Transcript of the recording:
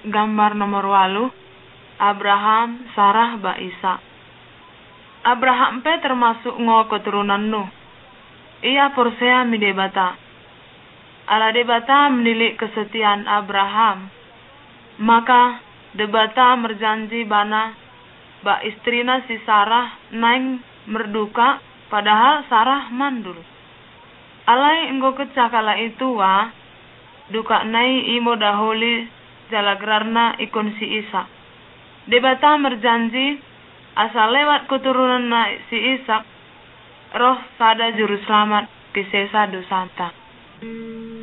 gambar nomor 8, Abraham, Sarah, ba Isa. Abraham pe termasuk keturunan Nuh. Ia persea mi debata. Ala debata menilik kesetiaan Abraham. Maka debata merjanji bana ba istrina si Sarah naing merduka padahal Sarah mandul. Alai enggo kecakala itu duka nai imo daholi jalagrarna ikon si Isa. Debata merjanji asal lewat keturunan si Ishak roh sada juru selamat kisesa dosanta.